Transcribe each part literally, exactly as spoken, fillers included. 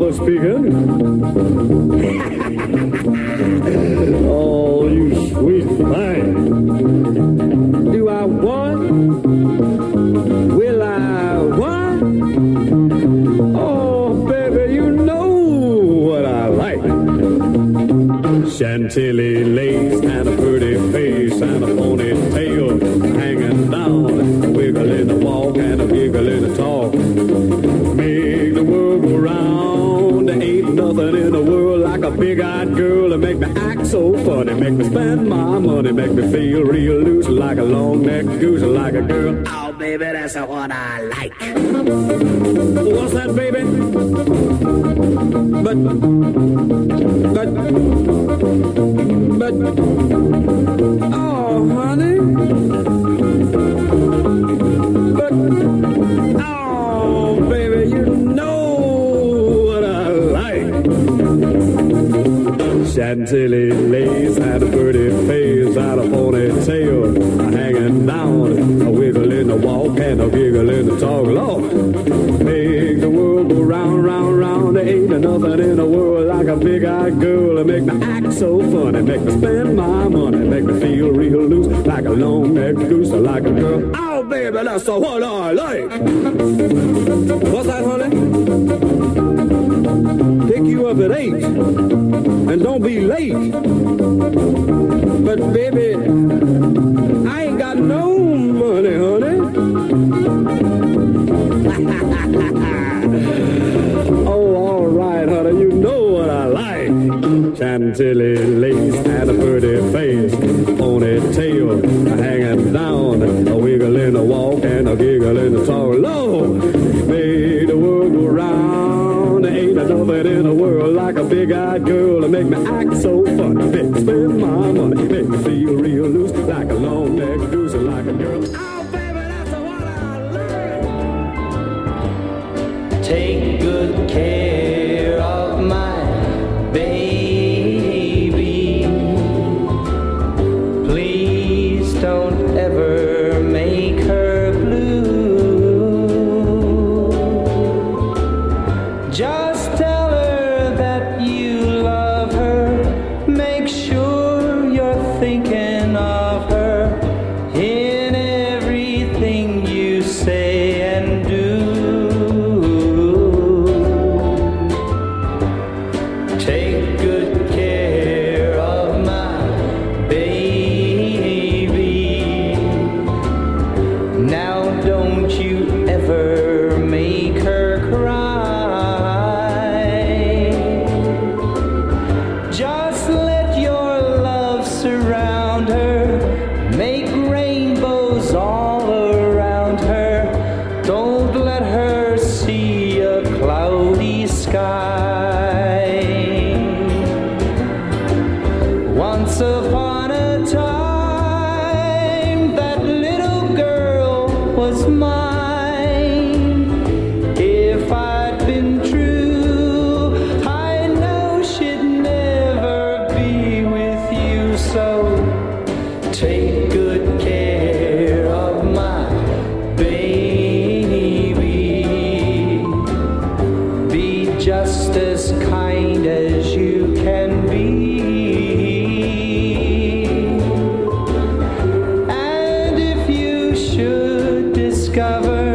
Papa speaking. Oh, you sweet thing. Do I want? Will I what? Oh, baby, you know what I like. Chantilly lace and a pretty face and a ponytail hanging down, a wiggle in the walk and a giggle in the talk. Make the world go round. There ain't nothing in the world like a big-eyed girl that make me act so funny, make me spend my money, make me feel real loose like a long-necked goose, like a girl. Oh, baby, that's what I like. What's that, baby? But, but, but, oh, honey. But, oh, baby, you know what I like. Chantilly lace and a pretty face and a ponytail hanging down, a wiggle in the walk and a giggle in the talk. Lord, make the world go round, round, round. There ain't nothing in the world like a big-eyed girl that make me act so funny, make me spend my money, make me feel real loose like a long-necked goose, like a girl. Oh, baby, that's what I like. What's that, honey? Pick you up at eight, and don't be late. But baby, I ain't got no money, honey. Oh, all right, honey, you know what I like. Chantilly lace and a pretty face, ponytail hanging down, a wiggle in the walk and a giggle in the talk. Lord, made the world go round. There ain't nothing in the world like a big-eyed girl to make me act so funny, make me spend my money, make me feel real loose like a long-necked goose, like a girl. Oh, baby, that's what I like. Take good care of my baby. Please don't ever make her blue. Just tell her that you love her. Make sure you're thinking of her in everything you say and do. Take good care of my baby. Now don't you ever make her cry. Just let your love surround her. Make rainbows all around her. Don't let her see a cloudy sky. Once upon a time, that little girl was mine. If I'd been true, I know she'd never be with you. So take good care of my baby. Be just as kind as you can be. And if you should discover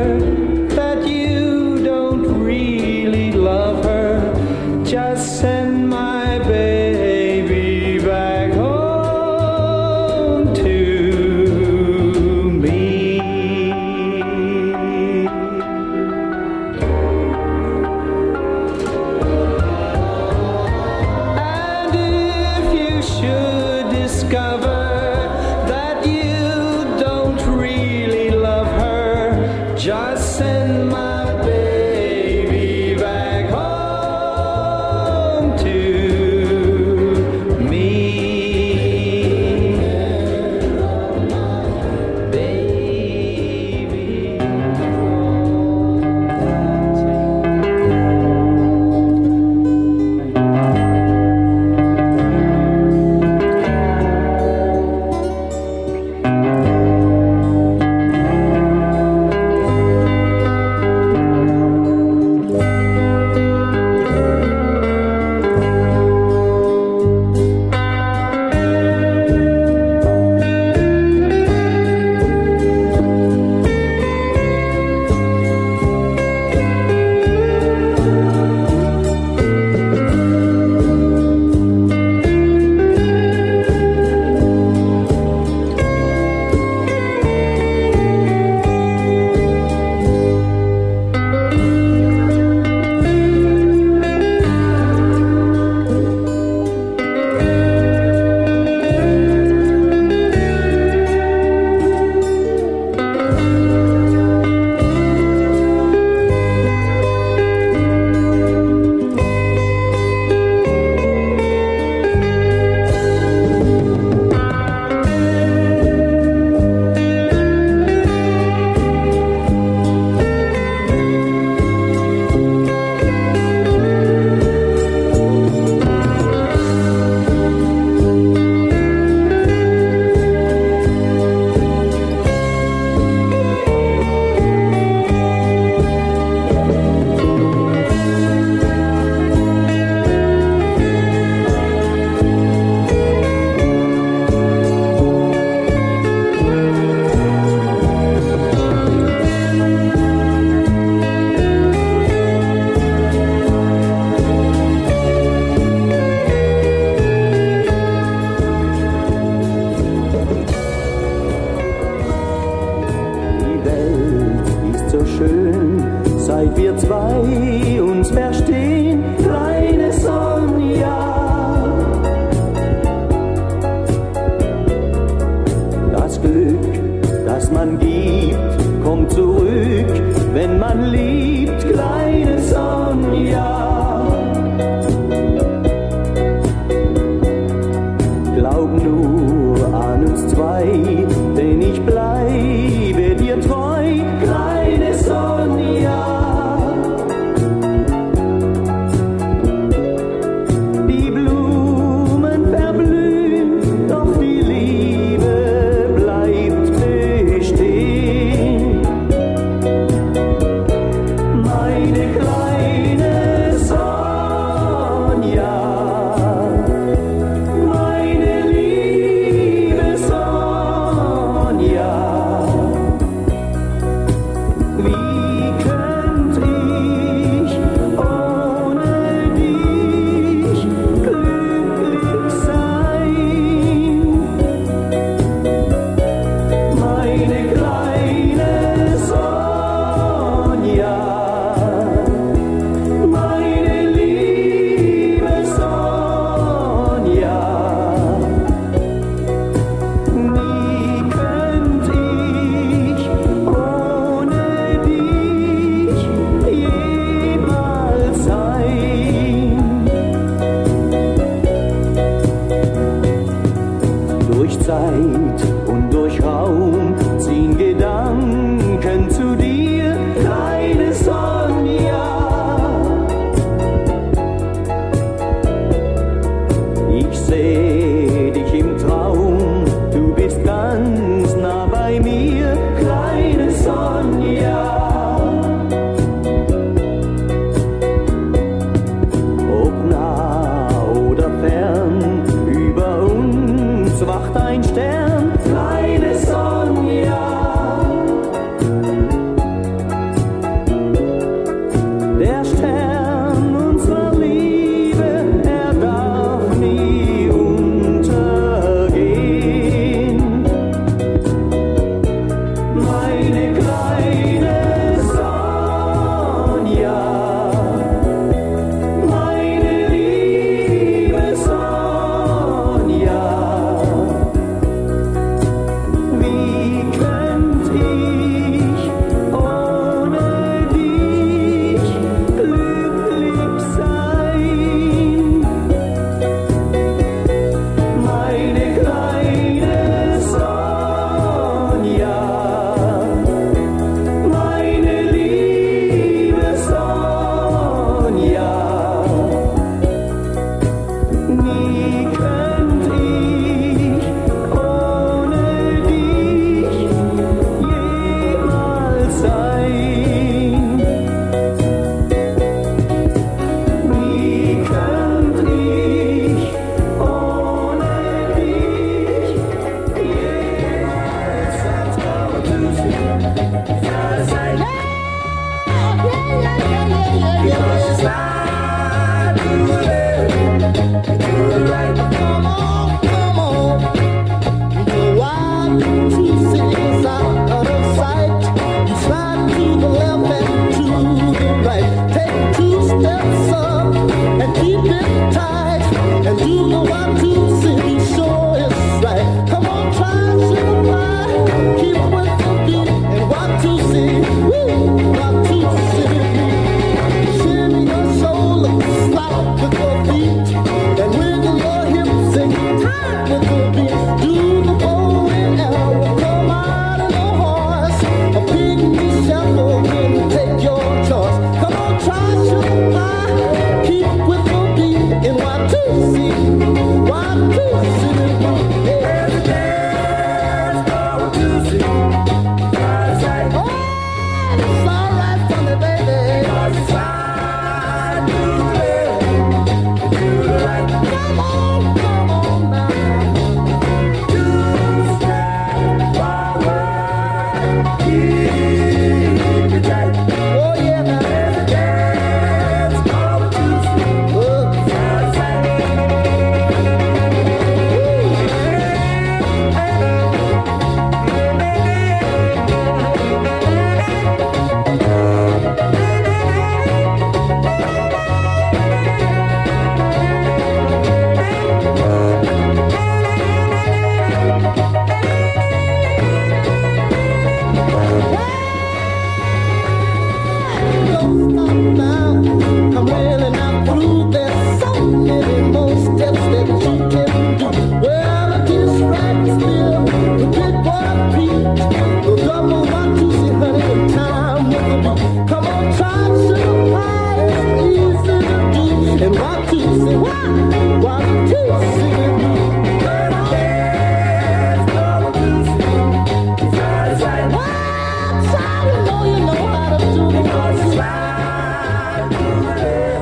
weiter fern. Über uns wacht ein Stern, kleine Sonja. Der Stern unserer Liebe, er darf nie untergehen. Meine kleine Sonja, meine liebe Sonja, wie könnt ich ohne dich glücklich sein? Meine kleine Sonja, meine liebe Sonja, nie könnt ich ohne dich jemals sein. Wie könnt ich ohne dich jemals sein? Come on, come on. One, two, six, out of sight. Slide to the left and to the right. Take two steps up and keep it tight. And do the one, two, six, sure it's right. Come on, try to fly. Keep with the beat and one, two, six. Woo, one, two, six. Shimmy your shoulder, slide with your feet. And wiggle your hips and time with the beat. Do the bow and arrow, come out of the horse. A pygmy shuffle and take your choice. Come on, try to fly. Keep with the beat in one, two, six. One, two, six. There's a dance going to six. Oh, it's all right for me, baby. Slide to the left, to the right. Come on, come on now. Two step forward, keep it tight. Oh yeah, now there's a dance going to six. Oh, side, side. Don't stop now. I'm really not through. There's so many more steps that you can do. Well, the distract still, the big boy Pete, the double one, two, see, honey, the time with the beat. Come on, try to fly. It's easy to do. And one, two, see, one, one, two, see, do. Let's go to see. Side, side. One side, you know you know how to do it. Slide to the left.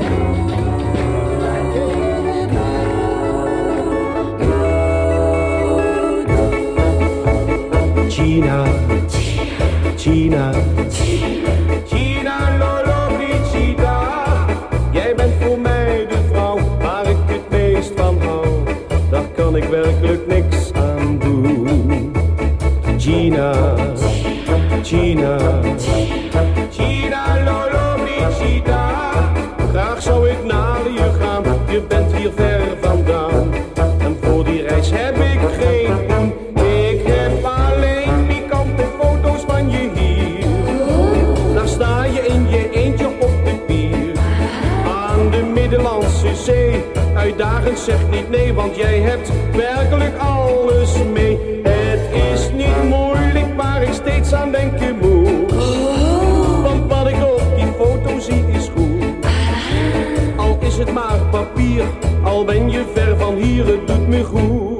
Gina, Gina, Gina Lollobrigida. Jij bent voor mij de vrouw waar ik het meest van hou. Daar kan ik werkelijk niks aan doen. Gina, Gina, Gina Lollobrigida. Graag zou ik naar je gaan, je bent hier ver vandaan. En voor die reis heb ik geen poen. Ik heb alleen pikante foto's van je hier. Daar sta je in je eentje op de pier. Aan de Middellandse Zee. Uitdagend, zeg niet nee, want jij hebt werkelijk alles mee. Het is niet moeilijk waar ik steeds aan denken moet. Want wat ik op die foto zie is goed. Al is het maar papier, al ben je ver van hier, het doet me goed.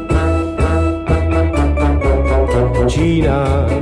Gina,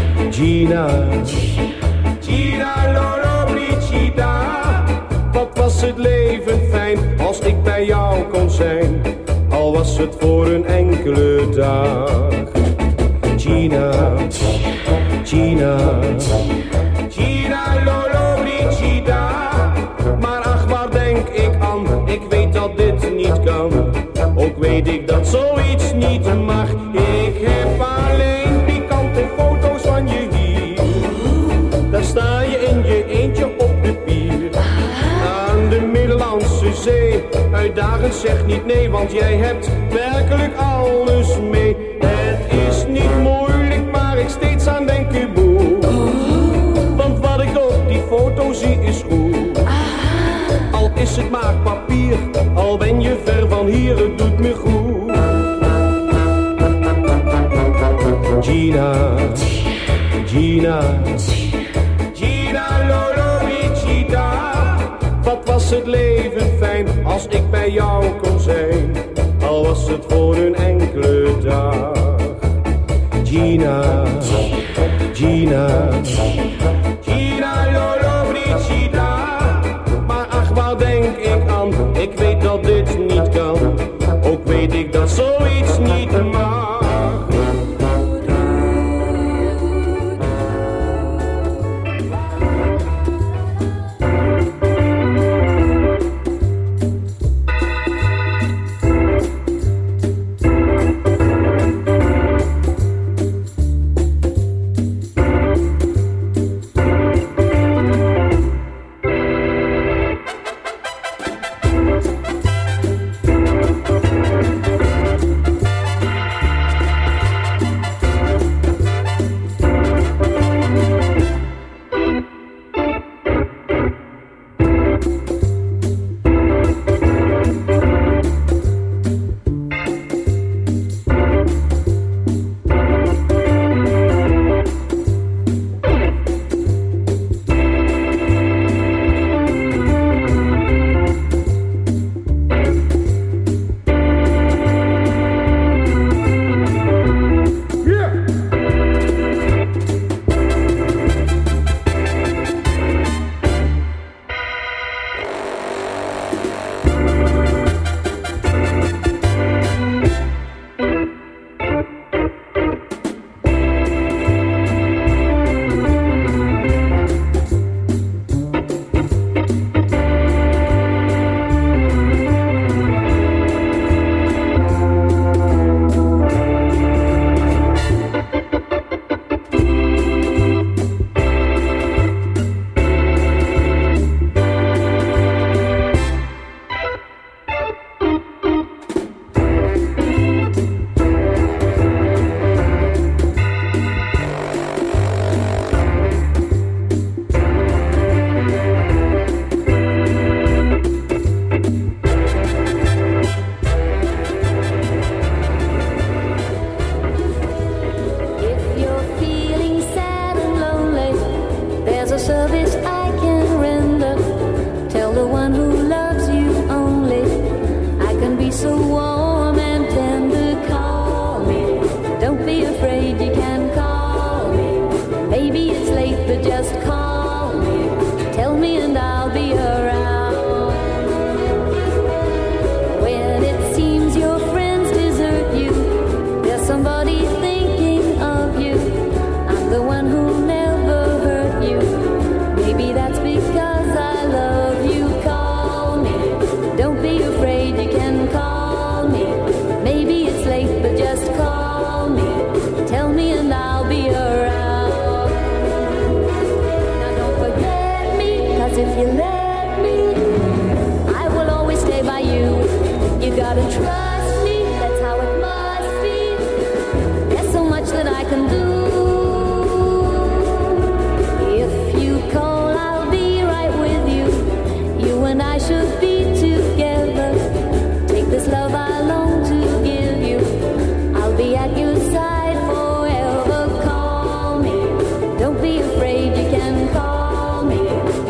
Gina, Gina Lollobrigida. Wat was was het leven fijn als ik bij jou kon zijn, al was het voor een enkele dag. Gina, Gina, Gina, Lolo, Brigida. Maar ach, waar denk ik aan? Ik weet dat dit niet kan. Ook weet ik dat zoiets niet mag. Ik heb alleen pikante foto's van je hier. Daar sta je in je eentje op de pier. Aan de Middellandse Zee. Uitdagend, zeg niet nee, want jij hebt werkelijk alles mee. Het is niet moeilijk, maar ik steeds aan denken moet. Want wat ik op die foto zie is goed. Al is het maar papier, al ben je ver van hier, het doet me goed. Gina, Gina, Gina, Lolo, Brigida. Wat was het leven fijn als ik bij jou kon zijn, al was het voor een enkele dag. Gina, Gina, Gina, Lolo, Brigida. Maar ach, waar denk ik aan? Ik weet dat dit niet kan. Ook weet ik dat zoiets niet mag.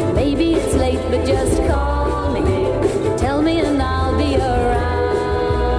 But just call me, tell me and I'll be around.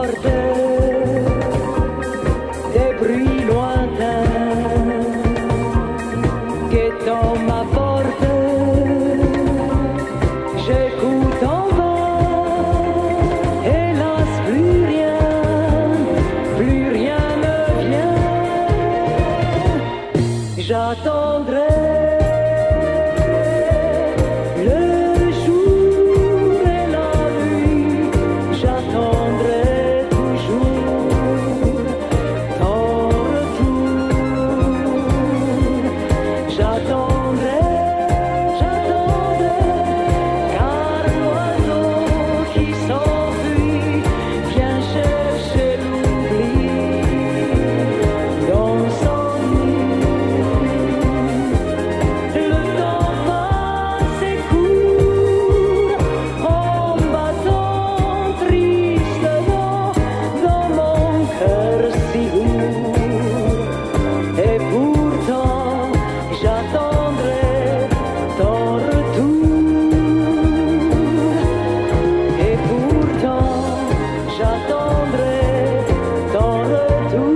porte, des bruits lointains guettant ma porte. J'écoute en vain, hélas plus rien, plus rien ne vient. J'attendrai le jour et la nuit, j'attendrai toujours ton retour. J'attendrai, j'attendrai, car l'oiseau qui s'enfuit vient chercher l'oubli dans son nid. Le temps passe et court en battant tristement dans mon cœur si lourd. Et pourtant j'attendrai ton retour. Et pourtant j'attendrai ton retour.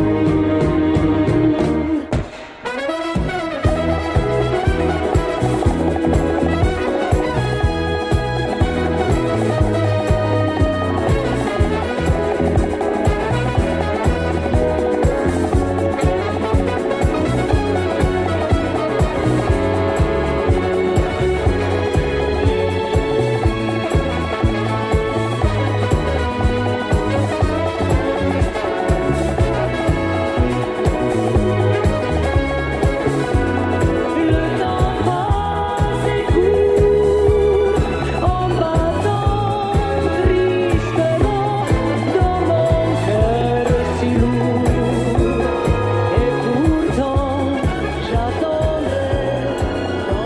Le temps passe et court en battant tristement dans mon cœur si lourd. Et pourtant j'attendrai ton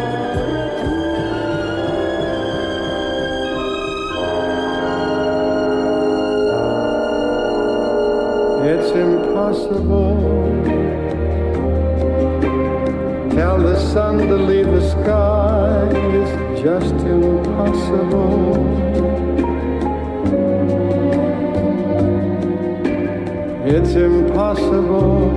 retour. It's impossible. Tell the sun to leave the sky. It's just impossible. It's impossible.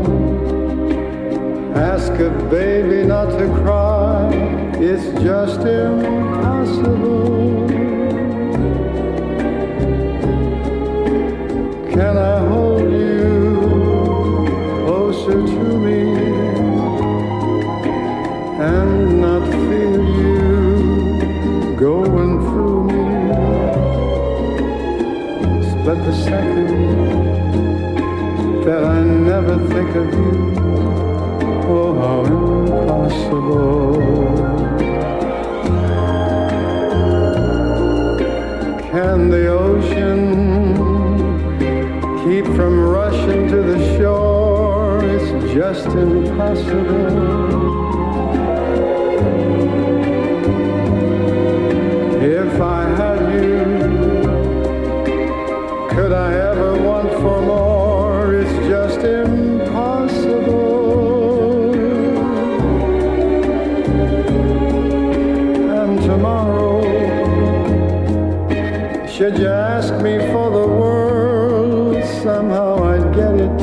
Ask a baby not to cry. It's just impossible. Can I hold you closer to me and not feel you going through me? Split the second that I never think of you. Oh, how impossible. Can the ocean keep from rushing to the shore? It's just impossible. If I had you, could I ever want for more? It's just impossible. And tomorrow, should you ask me for the world, somehow I'd get it.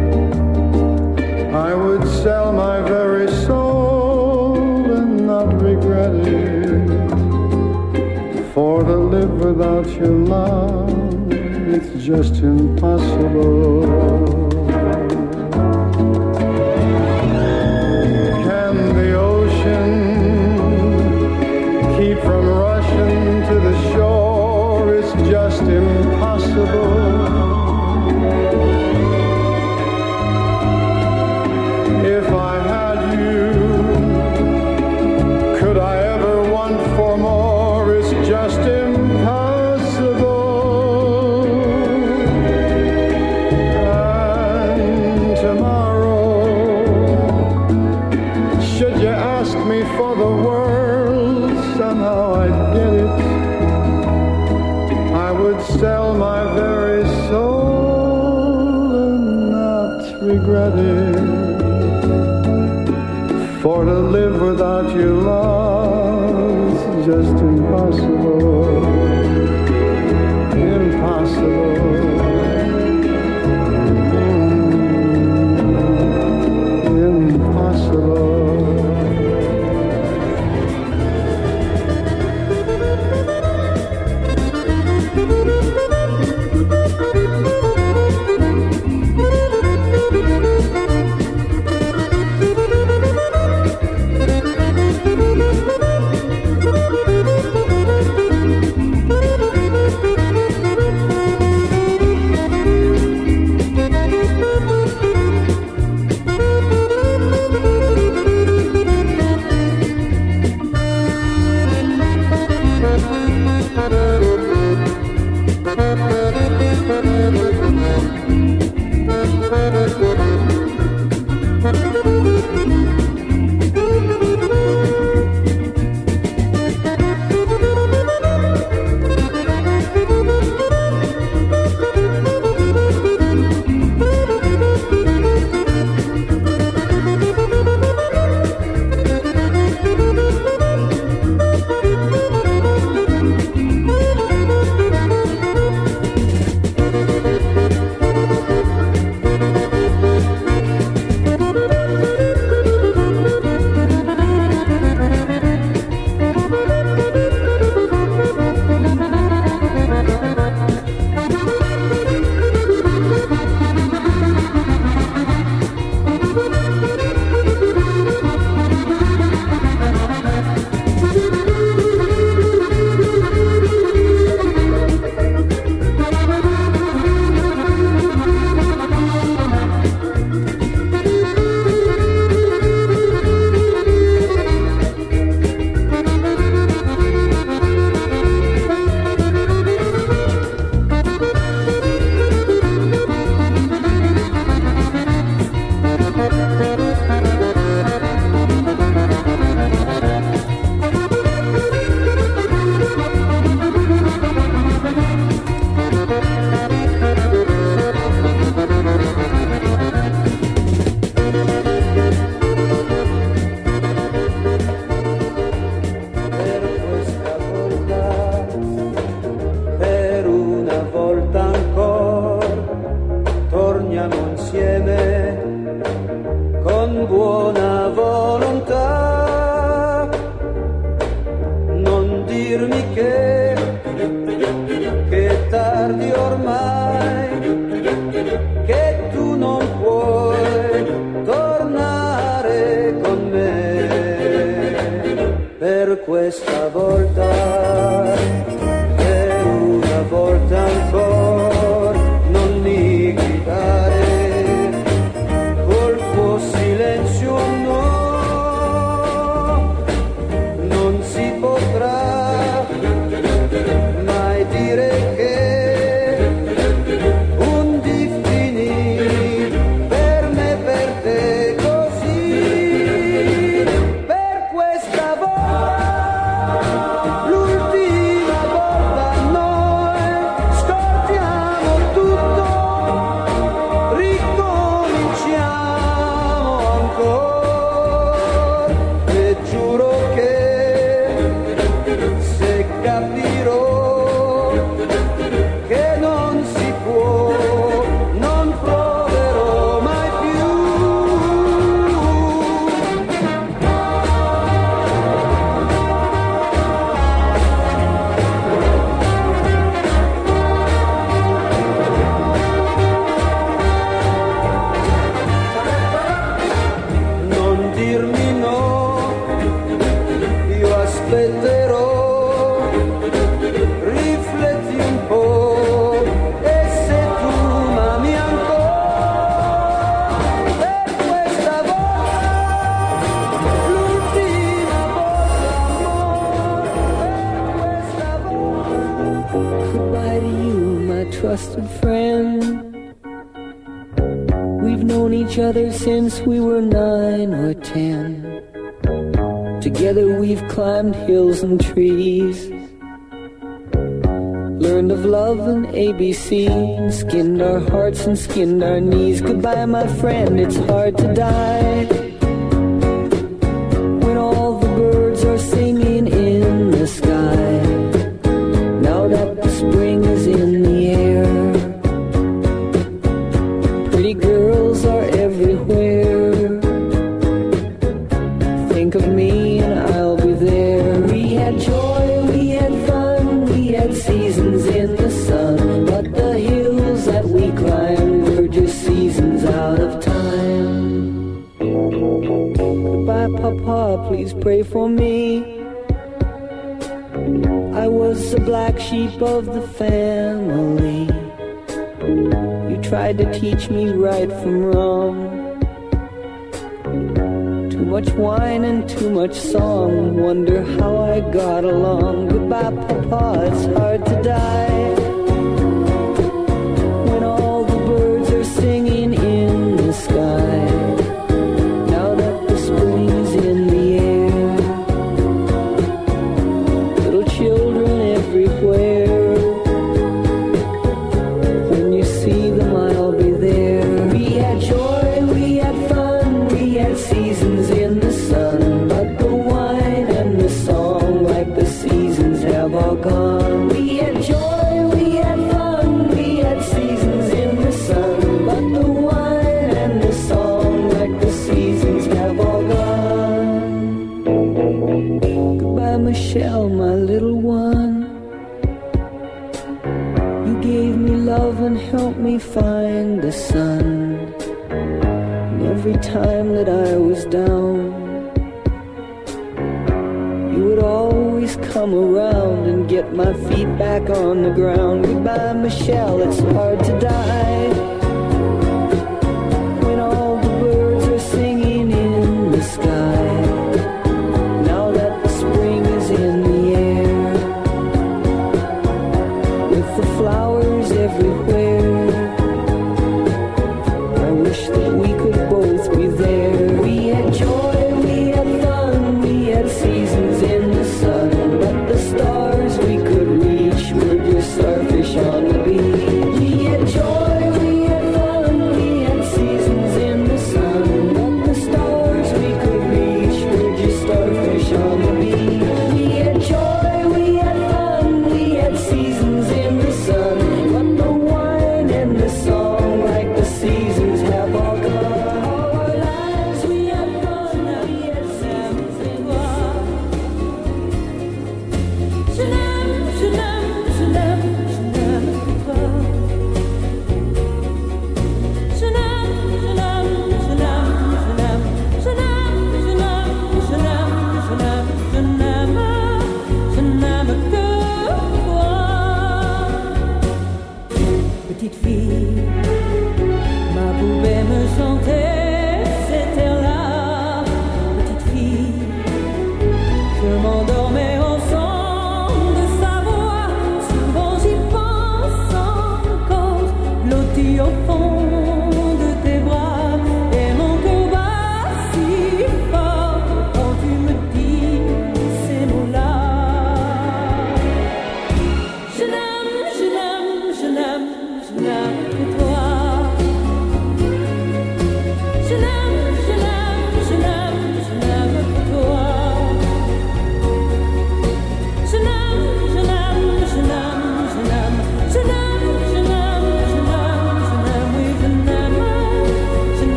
I would sell my very soul and not regret it. For to live without your love, it's just impossible. Can the ocean keep from rushing to the shore? It's just impossible. If I had you, could I ever want for more? It's just impossible. And tomorrow, should you ask me for the world, somehow I'd get it. I would sell my very soul and not regret it. For to live without your love is just impossible. Impossible. per questa volta, per una volta ancora, non mi gridare col tuo silenzio no, non si potrà mai dire che un di finì per me, per te così, per questa volta, l'ultima volta noi scordiamo tutto, ricominciamo ancora e giuro che se capirò che non si può, non proverò mai più. Non dirmi no, io aspetterò, rifletti un po', e se tu m'ami ancora, per questa volta, l'ultima volta, amore, per questa volta. Goodbye to you, my trusted friend. We've known each other since we were nine or ten. Together we've climbed hills and trees, learned of love and A B C, and skinned our hearts and skinned our knees. Goodbye, my friend, it's hard to die when all the birds are singing in the sky. Now that the spring is in the air, pretty girls are everywhere. Think of me and I'll be there. We had joy, we had fun, we had seasons in the sun, but the hills that we climbed were just seasons out of time. Goodbye, Papa, please pray for me. I was the black sheep of the family. You tried to teach me right from wrong. Too much wine and too much song, wonder how I got along. Goodbye, Papa, it's hard to die when all the birds are singing in the sky. Now that the spring is in the air, little children everywhere. When you see them, I'll be there. We had joy, we had fun, we had seasons in the sun, but the wine and the song, like the seasons, have all gone. We had joy, we had fun, we had seasons in the sun, but the wine and the song, like the seasons, have all gone. Goodbye, Michelle, my little one. You gave me love and helped me find the sun. And every time that I was down, you would always come around and get my feet back on the ground. Goodbye, Michelle, it's hard to die when all the birds are singing in the sky. Now that the spring is in the air, with the flowers everywhere, I wish that we could both be there. We had joy, we had fun, we had seasons in the sun, but the stars we could reach were just starfish on the beach. We had joy, we had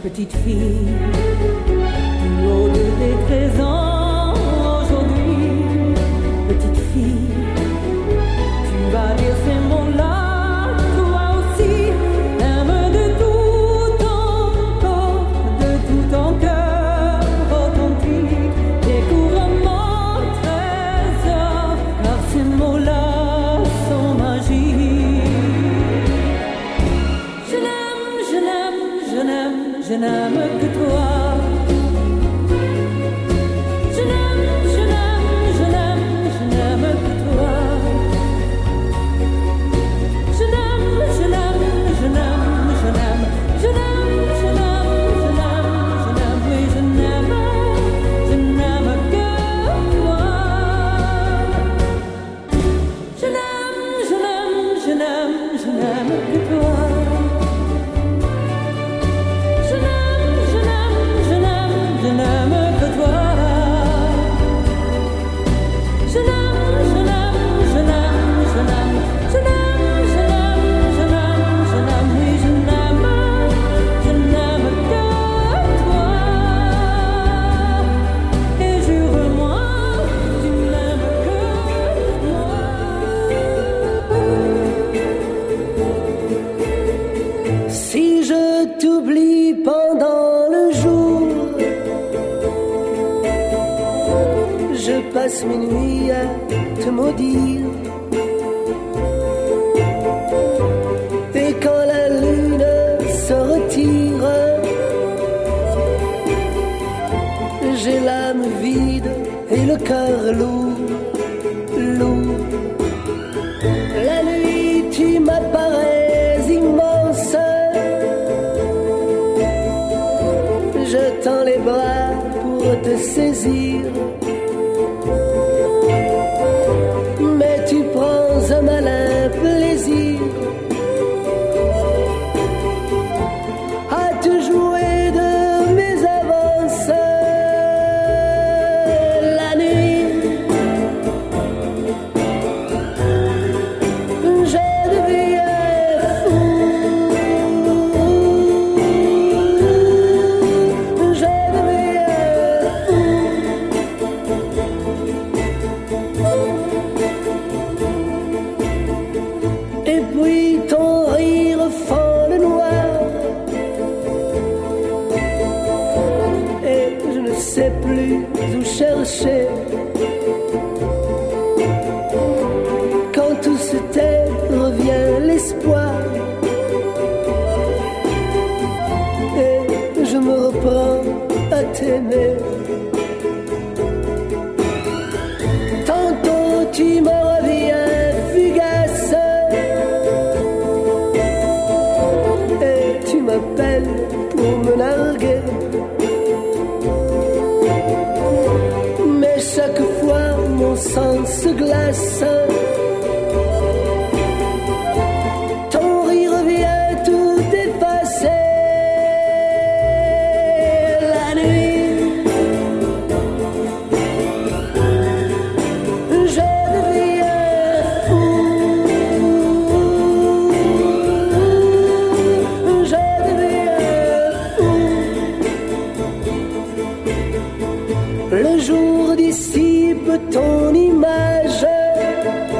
petite fille, au lieu des treize ans aujourd'hui, petite fille, tu vas dire ces mots-là, toi aussi, aime de tout ton corps, de tout ton cœur authentique, découvre mon trésor, car ces mots-là sont magiques. Je l'aime, je l'aime, je l'aime, je n'aime que toi. Je l'aime, je l'aime, je l'aime, je n'aime que toi. Je l'aime, je l'aime, je l'aime, je l'aime, je l'aime, je l'aime, je l'aime, je l'aime, oui je n'aime, je n'aime que toi. Je l'aime, je l'aime, je l'aime, je n'aime que toi. Je l'aime, je l'aime, je l'aime, je n'aime que toi. Je l'aime, je l'aime, je l'aime, je l'aime, je l'aime, je l'aime, je l'aime, je l'aime, oui je n'aime, je n'aime que toi. Et jure-moi, tu n'aimes que moi. Si je t'oublie pendant le jour, je passe mes nuits à te maudire. Et quand la lune se retire, j'ai l'âme vide et le cœur lourd, lourd. La nuit, tu m'apparais immense. Je tends les bras pour te saisir, mais tu prends un malin plaisir à te jouer de mes avances. La nuit, je deviens fou. Je deviens fou. Et puis ton rire fend le noir, et je ne sais plus où chercher. Quand tout se tait, revient l'espoir, et je me reprends à t'aimer. Tantôt tu me reviens fugace, et tu m'appelles pour me narguer. Mais chaque fois mon sang se glace, ton rire vient tout effacer. La nuit, je deviens fou. Je deviens fou. Le jour dissipe ton image,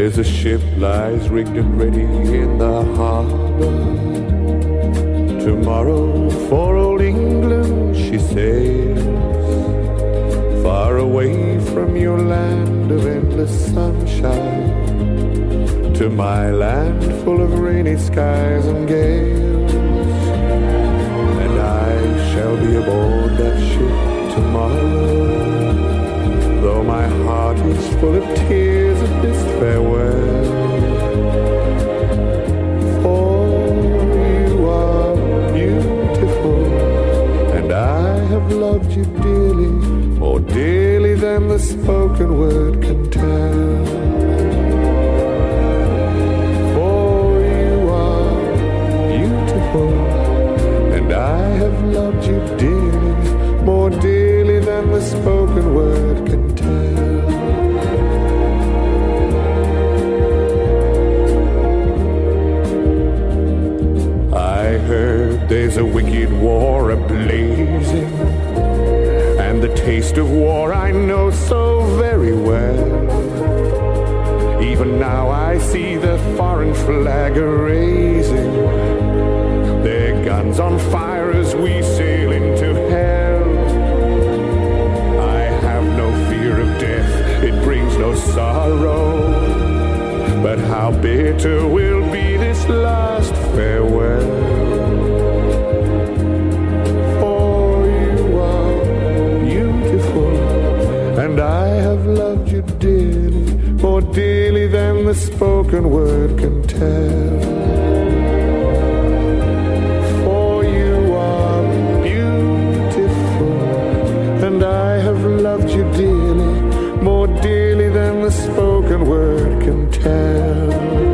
There's a ship lies rigged and ready in the harbor. Tomorrow for old England she sails, far away from your land of endless sunshine, to my land full of rainy skies and gales. And I shall be aboard that ship tomorrow, though my heart is full of tears at this farewell. For you are beautiful, and I have loved you dearly, more dearly than the spoken word can tell. For you are beautiful, and I have loved you dearly, more dearly than the spoken word can tell. I heard there's a wicked war a-blazing, and the taste of war I know so very well. Even now I see the foreign flag a-raising, their guns on fire as we sail into hell. I have no fear of death, it brings no sorrow, but how bitter will be this last farewell. And I have loved you dearly, more dearly than the spoken word can tell. For you are beautiful, and I have loved you dearly, more dearly than the spoken word can tell.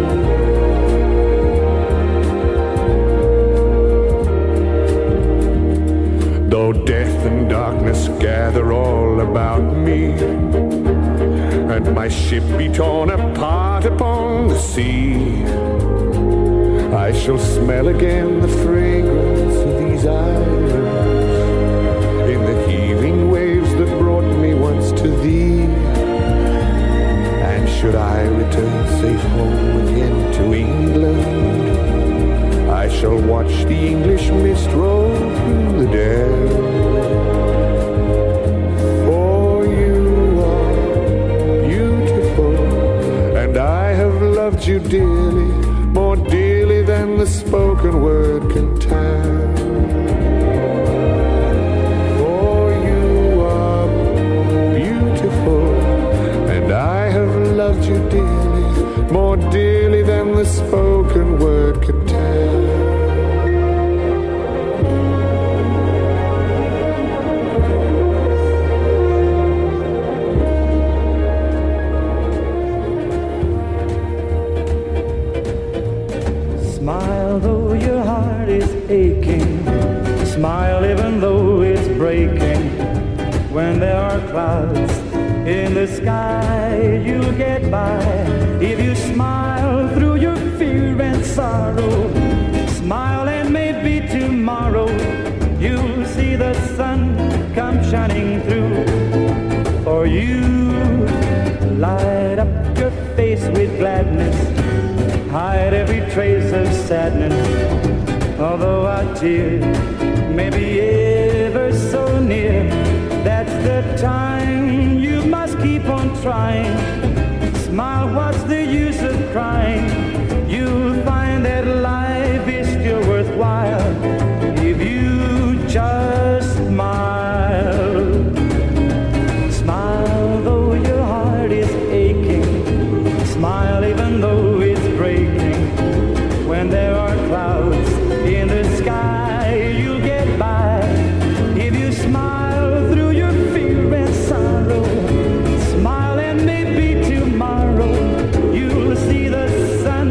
Though death and darkness gather all about me, and my ship be torn apart upon the sea, I shall smell again the fragrance of these islands in the heaving waves that brought me once to thee. And should I return safe home again to England, I shall watch the English mist roll through the dell. For you are beautiful, and I have loved you dearly, more dearly than the spoken word can tell. For you are beautiful, and I have loved you dearly, more dearly than the spoken word can tell. Smile though your heart is aching, smile even though it's breaking. When there are clouds in the sky, you'll get by. If you smile through your fear and sorrow, smile and maybe tomorrow you'll see the sun come shining through. For you light up your face with gladness, hide every trace of sadness. Although our tears may be ever so near, that's the time you must keep on trying. Smile, what's the use of crying? You'll find that life is still worthwhile if you just smile. Smile though your heart is aching, smile even though it's breaking. When there are clouds in the sky, you'll get by. If you smile through your fear and sorrow, smile and maybe tomorrow you'll see the sun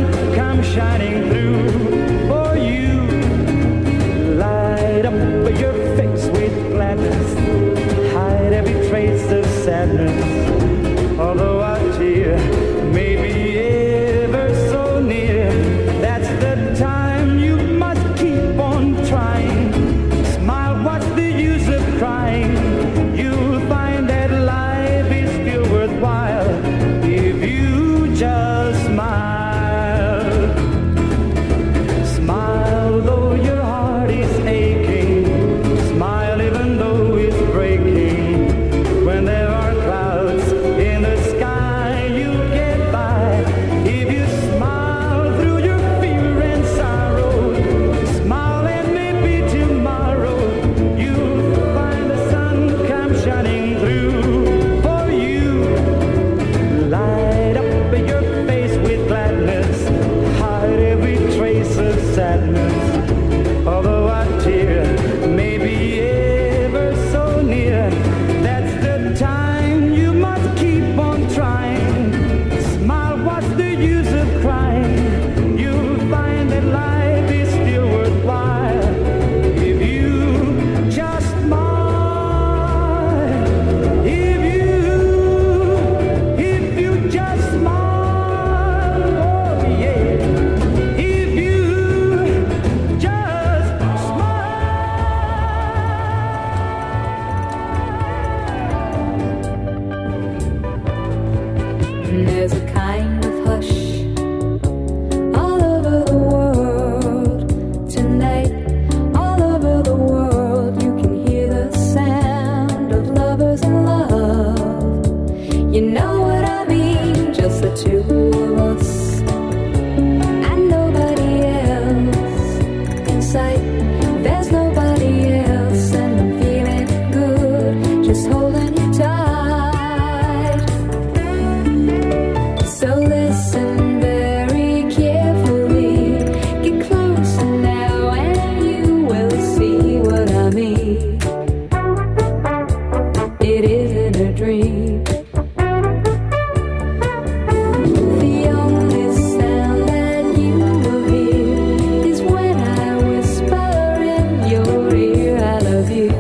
There's a kind of hush all over the world tonight. All over the world you can hear the sound of lovers in love. You know what I mean, just the two of us and nobody else in sight. There's nobody else and I'm feeling good, just holding you tight. So listen very carefully, get closer now and you will see what I mean. It isn't a dream. The only sound that you will hear is when I whisper in your ear, I love you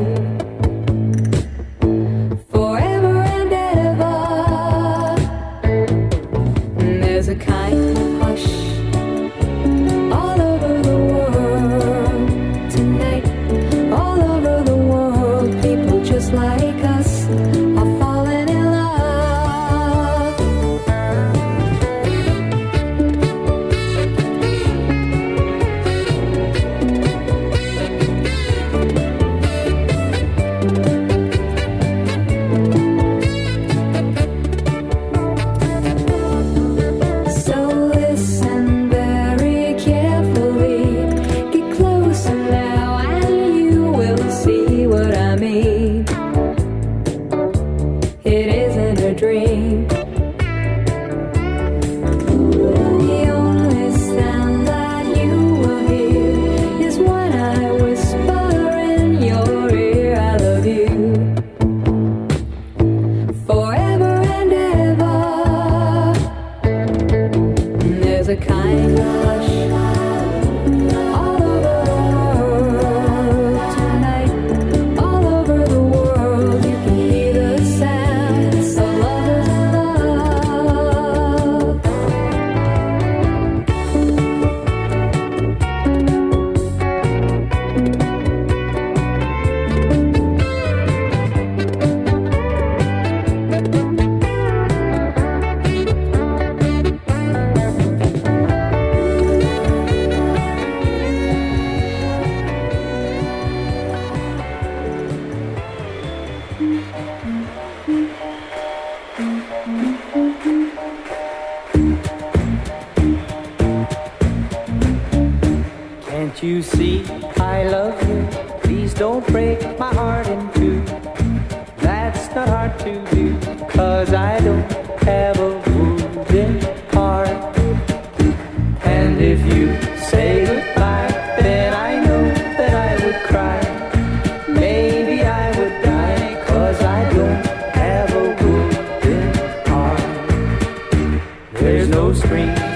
forever and ever. There's a kind of hush all over the world tonight. All over the world, people just like us are falling in love. So listen very carefully, get closer now and you will see what I mean. It isn't a dream. The only sound that you will hear is when I whisper in your ear, I love you forever and ever. There's a kind of hush all over the world tonight. All over the world you can hear the sound of lovers in love. Can't you see I love you? Please don't break my heart in two. That's not hard to do, 'cause I don't have a wooden heart. And if you say goodbye, then I know that I would cry. Maybe I would die, 'cause I don't have a wooden heart. There's no strings